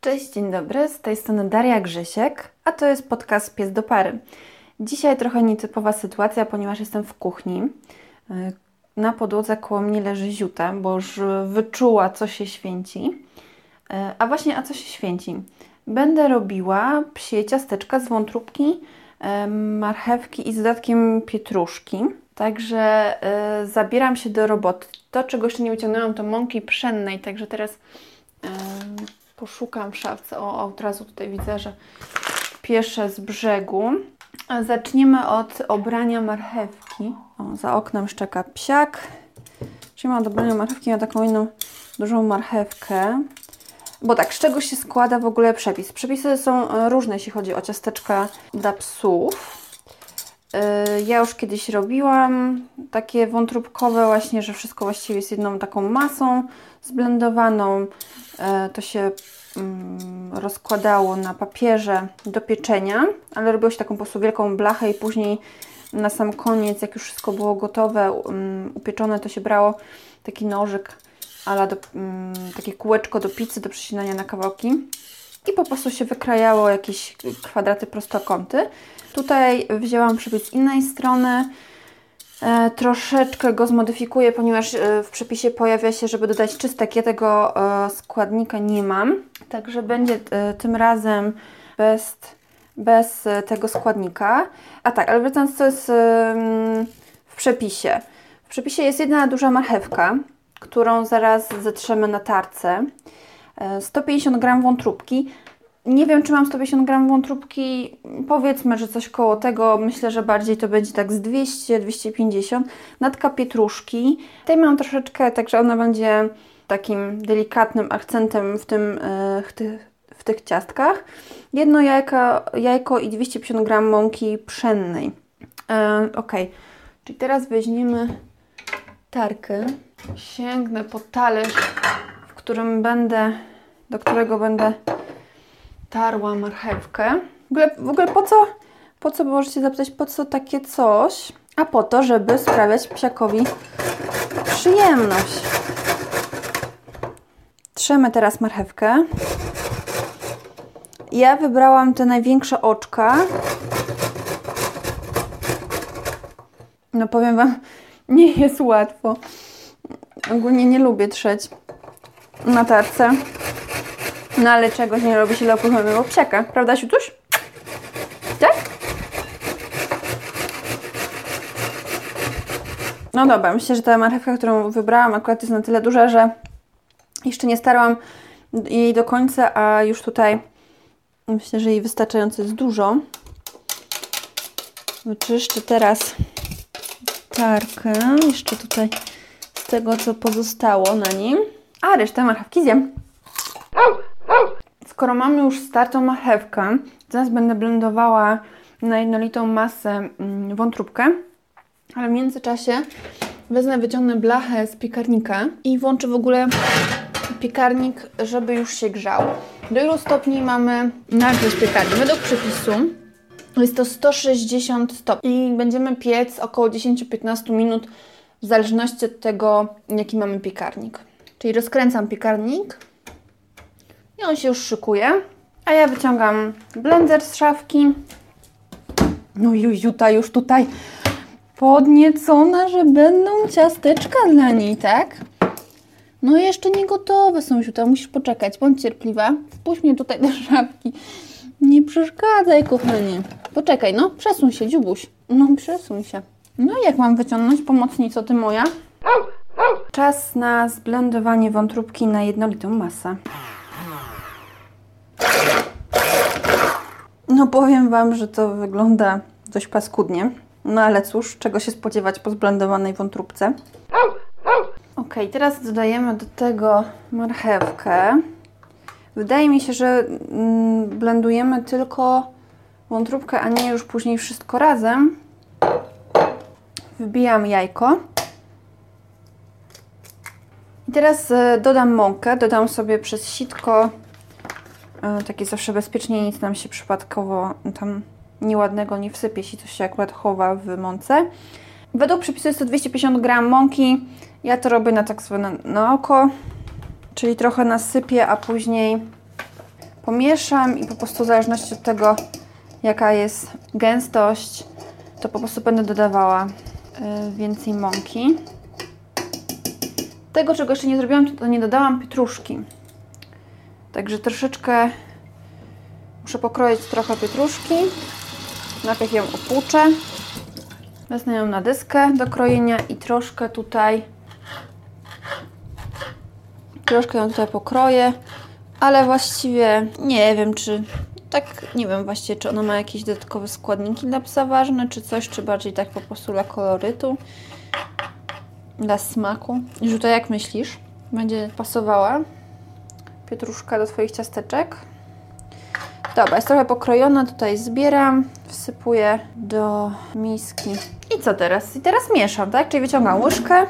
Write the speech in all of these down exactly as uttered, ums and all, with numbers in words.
Cześć, dzień dobry, z tej strony Daria Grzesiek, a to jest podcast Pies do Pary. Dzisiaj trochę nietypowa sytuacja, ponieważ jestem w kuchni. Na podłodze koło mnie leży Ziuta, bo już wyczuła, co się święci. A właśnie, a co się święci? Będę robiła psie ciasteczka z wątróbki, marchewki i z dodatkiem pietruszki. Także y, zabieram się do roboty. To, czego jeszcze nie wyciągnęłam, to mąki pszennej, także teraz y, poszukam w szafce. O, od razu tutaj widzę, że pieszę z brzegu. A zaczniemy od obrania marchewki. O, za oknem szczeka psiak. Czyli mam do obrania marchewki, mam taką inną dużą marchewkę. Bo tak, z czego się składa w ogóle przepis? Przepisy są różne, jeśli chodzi o ciasteczka dla psów. Ja już kiedyś robiłam takie wątróbkowe właśnie, że wszystko właściwie jest jedną taką masą zblendowaną. To się rozkładało na papierze do pieczenia, ale robiło się taką po prostu wielką blachę i później na sam koniec, jak już wszystko było gotowe, upieczone, to się brało taki nożyk, ala do, takie kółeczko do pizzy, do przecinania na kawałki i po prostu się wykrajało jakieś kwadraty, prostokąty. Tutaj wzięłam przepis z innej strony, e, troszeczkę go zmodyfikuję, ponieważ e, w przepisie pojawia się, żeby dodać czystek. Ja tego e, składnika nie mam, także będzie e, tym razem bez, bez e, tego składnika. A tak, ale wracając, co jest e, w przepisie. W przepisie jest jedna duża marchewka, którą zaraz zetrzemy na tarce, e, sto pięćdziesiąt gramów wątróbki. Nie wiem, czy mam sto pięćdziesiąt gramów wątróbki, powiedzmy, że coś koło tego, myślę, że bardziej to będzie tak z dwieście do dwustu pięćdziesięciu. Natka pietruszki, tej mam troszeczkę, także ona będzie takim delikatnym akcentem w, tym, w, tych, w tych ciastkach. Jedno jajko, jajko i dwieście pięćdziesiąt gramów mąki pszennej. E, ok, czyli teraz weźmiemy tarkę, sięgnę po talerz, w którym będę, do którego będę tarła marchewkę. W ogóle, w ogóle po co, po co, możecie zapytać, po co takie coś? A po to, żeby sprawiać psiakowi przyjemność. Trzemy teraz marchewkę. Ja wybrałam te największe oczka. No powiem Wam, nie jest łatwo. Ogólnie nie lubię trzeć na tarce. No ale czegoś nie robi się dla opóźnionego psiaka, prawda, Siutuś? Tak? No dobra, myślę, że ta marchewka, którą wybrałam, akurat jest na tyle duża, że jeszcze nie starłam jej do końca, a już tutaj myślę, że jej wystarczająco jest dużo. Wyczyszczę teraz tarkę, jeszcze tutaj z tego, co pozostało na nim, a resztę marchewki zjem. Skoro mamy już startą marchewkę, teraz będę blendowała na jednolitą masę wątróbkę, ale w międzyczasie wezmę, wyciągnę blachę z piekarnika i włączę w ogóle piekarnik, żeby już się grzał. Do ilu stopni mamy nagrzać piekarnik? Według przepisu jest to sto sześćdziesiąt stopni i będziemy piec około dziesięć do piętnastu minut w zależności od tego, jaki mamy piekarnik. Czyli rozkręcam piekarnik. I on się już szykuje, a ja wyciągam blender z szafki. No i Ziuta już tutaj podniecona, że będą ciasteczka dla niej, tak? No jeszcze nie gotowe są, Ziuta, musisz poczekać, bądź cierpliwa. Wpuść mnie tutaj do szafki. Nie przeszkadzaj, kochanie. Poczekaj, no, przesuń się, dziubuś. No, przesuń się. No i jak mam wyciągnąć, pomocnico ty moja? Czas na zblendowanie wątróbki na jednolitą masę. No powiem Wam, że to wygląda dość paskudnie. No ale cóż, czego się spodziewać po zblendowanej wątróbce. Ok, teraz dodajemy do tego marchewkę. Wydaje mi się, że blendujemy tylko wątróbkę, a nie już później wszystko razem. Wbijam jajko. I teraz dodam mąkę. Dodam sobie przez sitko. Takie zawsze bezpiecznie, nic nam się przypadkowo tam nieładnego nie wsypie, jeśli coś się akurat chowa w mące. Według przepisu jest to dwieście pięćdziesiąt gramów mąki. Ja to robię na tak zwane na oko, czyli trochę nasypię, a później pomieszam i po prostu w zależności od tego, jaka jest gęstość, to po prostu będę dodawała yy, więcej mąki. Tego, czego jeszcze nie zrobiłam, to nie dodałam pietruszki. Także troszeczkę muszę pokroić trochę pietruszki. Najpierw ją opłuczę. Wezmę ją na dyskę do krojenia i troszkę tutaj troszkę ją tutaj pokroję, ale właściwie nie wiem, czy tak, nie wiem właściwie, czy ona ma jakieś dodatkowe składniki dla psa ważne, czy coś, czy bardziej tak po prostu dla kolorytu, dla smaku. Żuto, jak myślisz? Będzie pasowała pietruszka do Twoich ciasteczek? Dobra, jest trochę pokrojona, tutaj zbieram, wsypuję do miski. I co teraz? I teraz mieszam, tak? Czyli wyciągam łyżkę.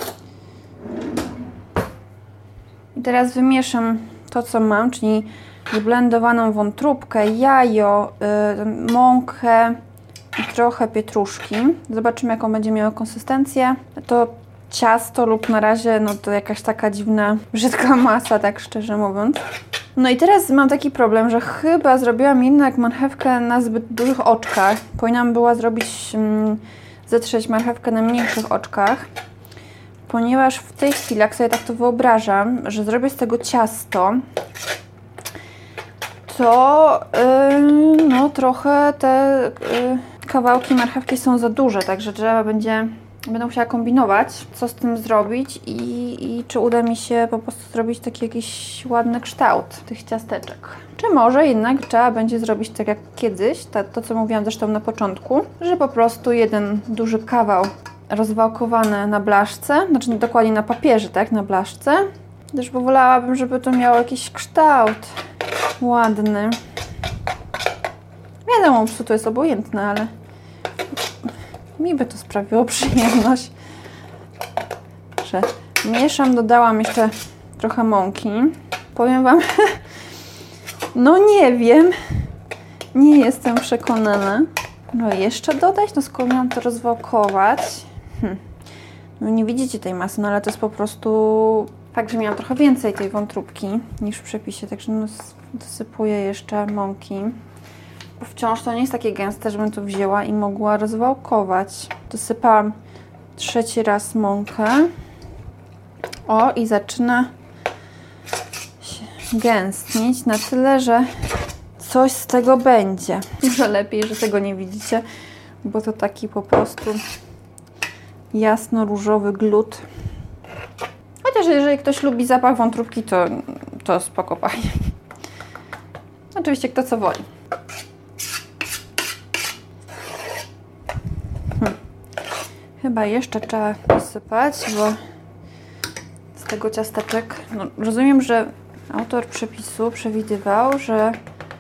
I teraz wymieszam to, co mam, czyli zblendowaną wątróbkę, jajo, yy, mąkę i trochę pietruszki. Zobaczymy, jaką będzie miała konsystencję. To ciasto lub na razie, no to jakaś taka dziwna, brzydka masa, tak szczerze mówiąc. No i teraz mam taki problem, że chyba zrobiłam jednak marchewkę na zbyt dużych oczkach. Powinnam była zrobić, mm, zetrzeć marchewkę na mniejszych oczkach, ponieważ w tej chwili, jak sobie tak to wyobrażam, że zrobię z tego ciasto, to yy, no trochę te yy, kawałki marchewki są za duże, także trzeba będzie, będę musiała kombinować, co z tym zrobić i, i czy uda mi się po prostu zrobić taki jakiś ładny kształt tych ciasteczek. Czy może jednak trzeba będzie zrobić tak jak kiedyś, to, to co mówiłam zresztą na początku, że po prostu jeden duży kawał rozwałkowany na blaszce, znaczy dokładnie na papierze, tak, na blaszce. Też wolałabym, żeby to miało jakiś kształt ładny. Wiadomo, psu to jest obojętne, ale mi by to sprawiło przyjemność. Że mieszam, dodałam jeszcze trochę mąki. Powiem Wam, no nie wiem, nie jestem przekonana. No jeszcze dodać? No skoro miałam to rozwałkować. Hm. No nie widzicie tej masy, no ale to jest po prostu fakt, że miałam trochę więcej tej wątróbki niż w przepisie, także no dosypuję jeszcze mąki. Bo wciąż to nie jest takie gęste, żebym to wzięła i mogła rozwałkować. Dosypałam trzeci raz mąkę. O, i zaczyna się gęstnieć na tyle, że coś z tego będzie. Może lepiej, że tego nie widzicie, bo to taki po prostu jasno-różowy glut. Chociaż jeżeli ktoś lubi zapach wątróbki, to, to spoko fajnie. Oczywiście kto co woli. Hmm. Chyba jeszcze trzeba posypać, bo z tego ciasteczek, no, rozumiem, że autor przepisu przewidywał, że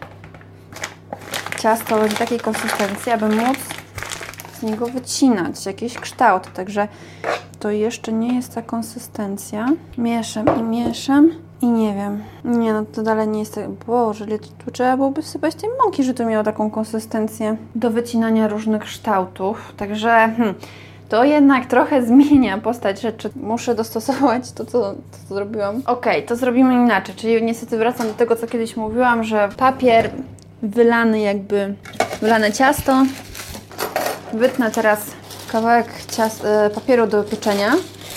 ciasto będzie takiej konsystencji, aby móc z niego wycinać jakiś kształt, także to jeszcze nie jest ta konsystencja. Mieszam i mieszam i nie wiem. Nie, no to dalej nie jest tak. Boże, tu trzeba byłoby sypać tej mąki, że to miało taką konsystencję do wycinania różnych kształtów. Także hmm, to jednak trochę zmienia postać rzeczy. Muszę dostosować to, co, to, co zrobiłam. Ok, to zrobimy inaczej, czyli niestety wracam do tego, co kiedyś mówiłam, że papier wylany jakby, wylane ciasto. Wytnę teraz kawałek ciast, papieru do pieczenia.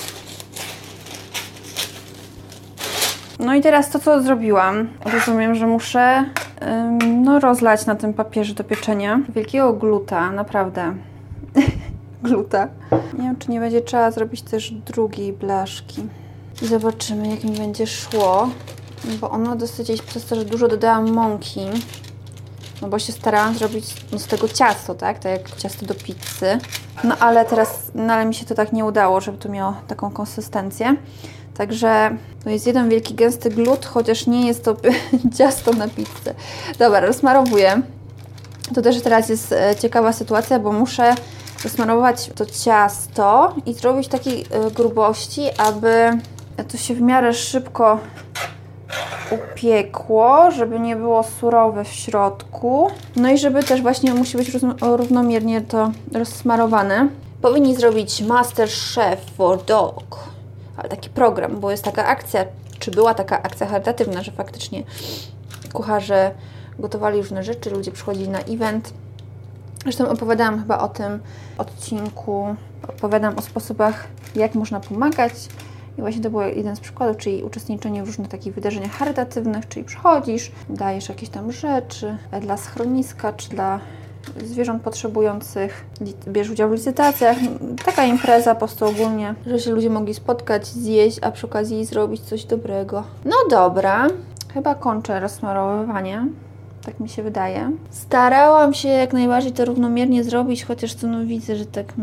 No i teraz to, co zrobiłam. Rozumiem, że muszę ym, no, rozlać na tym papierze do pieczenia wielkiego gluta, naprawdę. Gluta. Nie wiem, czy nie będzie trzeba zrobić też drugiej blaszki. I zobaczymy, jak mi będzie szło. Bo ono dosyć, przez to, że dużo dodałam mąki, no bo się starałam zrobić no, z tego ciasto, tak? Tak jak ciasto do pizzy. No ale teraz, no ale mi się to tak nie udało, żeby to miało taką konsystencję. Także to jest jeden wielki gęsty glut, chociaż nie jest to ciasto na pizzę. Dobra, rozsmarowuję. To też teraz jest ciekawa sytuacja, bo muszę rozsmarować to ciasto i zrobić takiej grubości, aby to się w miarę szybko upiekło, żeby nie było surowe w środku. No i żeby też właśnie musi być równomiernie to rozsmarowane. Powinni zrobić Master Chef for Dog, ale taki program, bo jest taka akcja, czy była taka akcja charytatywna, że faktycznie kucharze gotowali różne rzeczy, ludzie przychodzili na event. Zresztą opowiadałam chyba o tym odcinku, opowiadam o sposobach, jak można pomagać. I właśnie to był jeden z przykładów, czyli uczestniczenie w różnych takich wydarzeniach charytatywnych, czyli przychodzisz, dajesz jakieś tam rzeczy dla schroniska, czy dla zwierząt potrzebujących, bierz udział w licytacjach. Taka impreza po prostu ogólnie, że się ludzie mogli spotkać, zjeść, a przy okazji zrobić coś dobrego. No dobra, chyba kończę rozsmarowywanie. Tak mi się wydaje. Starałam się jak najbardziej to równomiernie zrobić, chociaż to no widzę, że tak...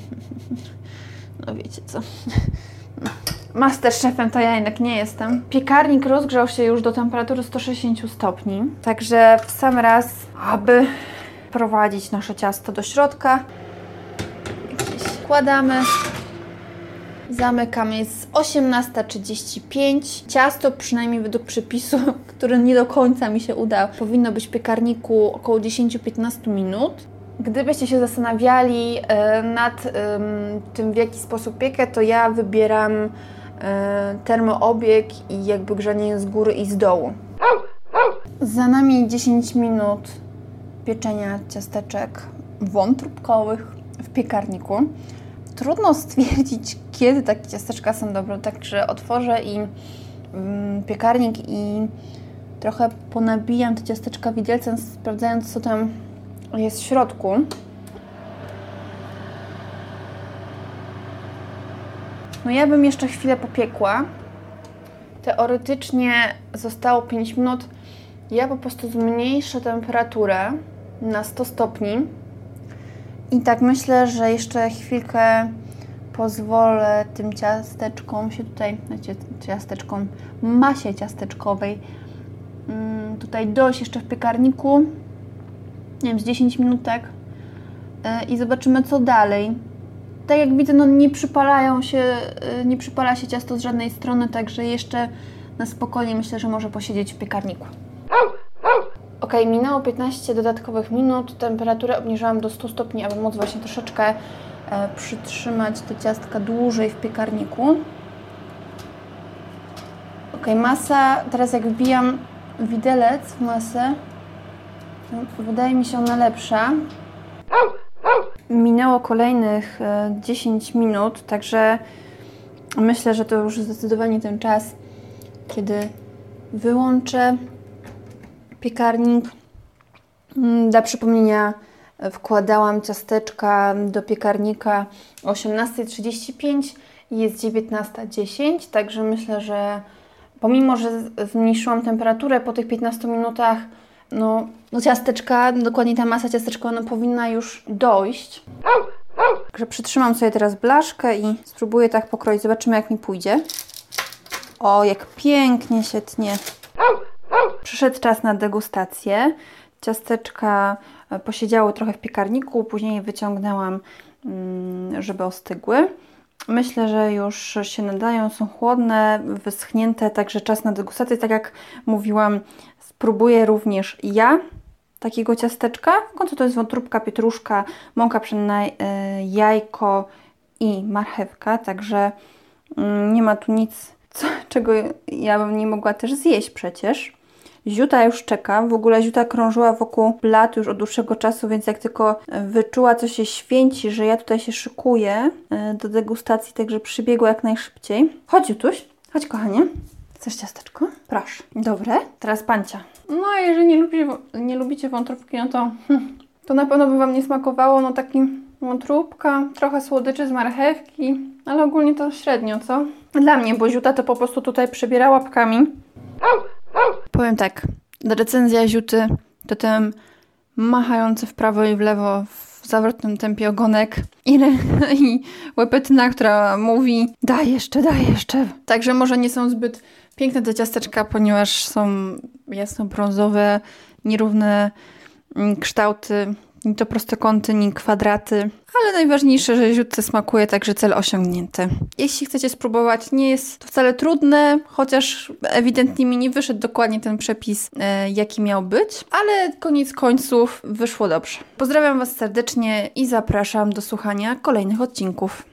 No wiecie co... Masterchefem to ja jednak nie jestem. Piekarnik rozgrzał się już do temperatury sto sześćdziesiąt stopni. Także w sam raz, aby prowadzić nasze ciasto do środka, jakieś wkładamy. Zamykamy, jest osiemnasta trzydzieści pięć. Ciasto, przynajmniej według przepisu, który nie do końca mi się udał, powinno być w piekarniku około dziesięć do piętnastu minut. Gdybyście się zastanawiali y, nad y, tym, w jaki sposób piekę, to ja wybieram y, termoobieg i jakby grzanie z góry i z dołu. Za nami dziesięć minut pieczenia ciasteczek wątróbkowych w piekarniku. Trudno stwierdzić, kiedy takie ciasteczka są dobre, także otworzę i mm, piekarnik i trochę ponabijam te ciasteczka widelcem, sprawdzając, co tam jest w środku. No ja bym jeszcze chwilę popiekła. Teoretycznie zostało pięć minut. Ja po prostu zmniejszę temperaturę na sto stopni. I tak myślę, że jeszcze chwilkę pozwolę tym ciasteczkom się tutaj, znaczy ciasteczkom, masie ciasteczkowej tutaj dojść jeszcze w piekarniku. Nie wiem, z dziesięć minutek i zobaczymy, co dalej. Tak jak widzę, no nie przypalają się, nie przypala się ciasto z żadnej strony, także jeszcze na spokojnie myślę, że może posiedzieć w piekarniku. Ok, minęło piętnaście dodatkowych minut, temperaturę obniżyłam do stu stopni, aby móc właśnie troszeczkę e, przytrzymać te ciastka dłużej w piekarniku. Ok, masa, teraz jak wbijam widelec w masę, wydaje mi się ona lepsza. Minęło kolejnych e, dziesięć minut, także myślę, że to już zdecydowanie ten czas, kiedy wyłączę piekarnik. Dla przypomnienia wkładałam ciasteczka do piekarnika o osiemnasta trzydzieści pięć i jest dziewiętnasta dziesięć, także myślę, że pomimo, że zmniejszyłam temperaturę po tych piętnastu minutach, no, no ciasteczka, dokładnie ta masa ciasteczka, ona powinna już dojść. Także przytrzymam sobie teraz blaszkę i spróbuję tak pokroić. Zobaczymy, jak mi pójdzie. O, jak pięknie się tnie. Przyszedł czas na degustację. Ciasteczka posiedziały trochę w piekarniku, później je wyciągnęłam, żeby ostygły. Myślę, że już się nadają, są chłodne, wyschnięte, także czas na degustację. Tak jak mówiłam, spróbuję również ja takiego ciasteczka. W końcu to jest wątróbka, pietruszka, mąka pszenna, jajko i marchewka, także nie ma tu nic, co, czego ja bym nie mogła też zjeść przecież. Ziuta już czeka, w ogóle Ziuta krążyła wokół blatu już od dłuższego czasu, więc jak tylko wyczuła, co się święci, że ja tutaj się szykuję do degustacji, także przybiegła jak najszybciej. Chodź, Ziutuś, chodź, kochanie. Chcesz ciasteczko? Proszę. Dobre. Teraz pancia. No a jeżeli nie lubicie, nie lubicie wątróbki, no to to na pewno by Wam nie smakowało. No taki wątróbka, trochę słodyczy z marchewki, ale ogólnie to średnio, co? Dla mnie, bo Ziuta to po prostu tutaj przebiera łapkami. Powiem tak, recenzja Ziuty to ten machający w prawo i w lewo w zawrotnym tempie ogonek i, i łepetyna, która mówi daj jeszcze, daj jeszcze. Także może nie są zbyt piękne te ciasteczka, ponieważ są jasno-brązowe, nierówne kształty, ni to prostokąty, ni kwadraty. Ale najważniejsze, że Ziutce smakuje, także cel osiągnięty. Jeśli chcecie spróbować, nie jest to wcale trudne, chociaż ewidentnie mi nie wyszedł dokładnie ten przepis, e, jaki miał być, ale koniec końców wyszło dobrze. Pozdrawiam Was serdecznie i zapraszam do słuchania kolejnych odcinków.